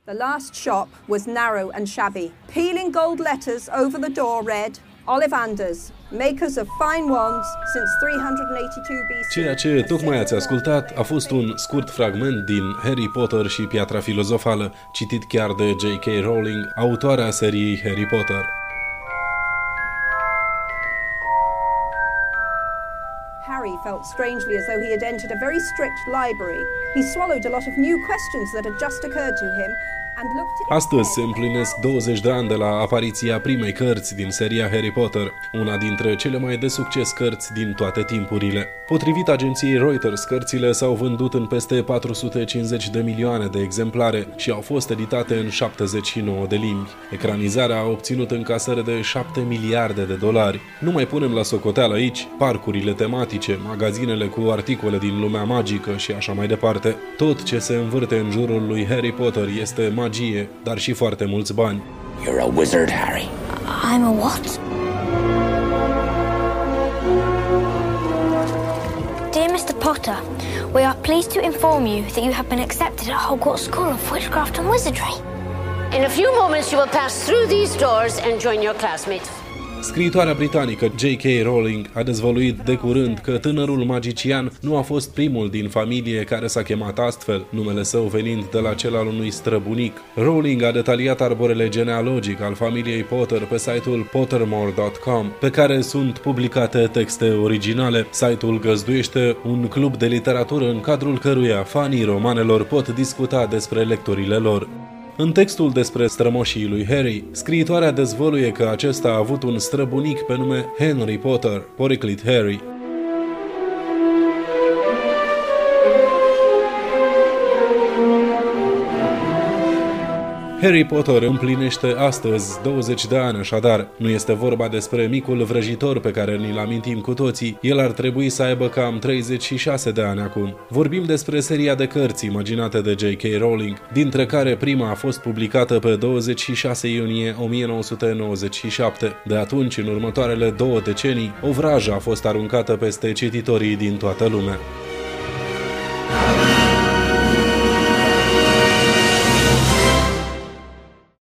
The last shop was narrow and shabby. Peeling gold letters over the door read, Ollivanders, makers of fine wands since 382 BC. Ceea ce tocmai ați ascultat a fost un scurt fragment din Harry Potter și Piatra Filozofală, citit chiar de J.K. Rowling, autoarea seriei Harry Potter. Harry felt strangely as though he had entered a very strict library. He swallowed a lot of new questions that had just occurred to him. Astăzi se împlinesc 20 de ani de la apariția primei cărți din seria Harry Potter, una dintre cele mai de succes cărți din toate timpurile. Potrivit agenției Reuters, cărțile s-au vândut în peste 450 de milioane de exemplare și au fost editate în 79 de limbi. Ecranizarea a obținut încasări de 7 miliarde de dolari. Nu mai punem la socoteală aici parcurile tematice, magazinele cu articole din lumea magică și așa mai departe. Tot ce se învârte în jurul lui Harry Potter este magie, dar și foarte mulți bani. You're a wizard, Harry. I'm a what? Dear Mr. Potter, we are pleased to inform you that you have been accepted at Hogwarts School of Witchcraft and Wizardry. In a few moments you will pass through these doors and join your classmates. Scriitoarea britanică J.K. Rowling a dezvăluit de curând că tânărul magician nu a fost primul din familie care s-a chemat astfel, numele său venind de la cel al unui străbunic. Rowling a detaliat arborele genealogic al familiei Potter pe site-ul pottermore.com, pe care sunt publicate texte originale. Site-ul găzduiește un club de literatură în cadrul căruia fanii romanelor pot discuta despre lecturile lor. În textul despre strămoșii lui Harry, scriitoarea dezvăluie că acesta a avut un străbunic pe nume Henry Potter, poreclit Harry. Harry Potter împlinește astăzi 20 de ani, așadar. Nu este vorba despre micul vrăjitor pe care ni-l amintim cu toții. El ar trebui să aibă cam 36 de ani acum. Vorbim despre seria de cărți imaginate de J.K. Rowling, dintre care prima a fost publicată pe 26 iunie 1997. De atunci, în următoarele 2 decenii, o vrajă a fost aruncată peste cititorii din toată lumea.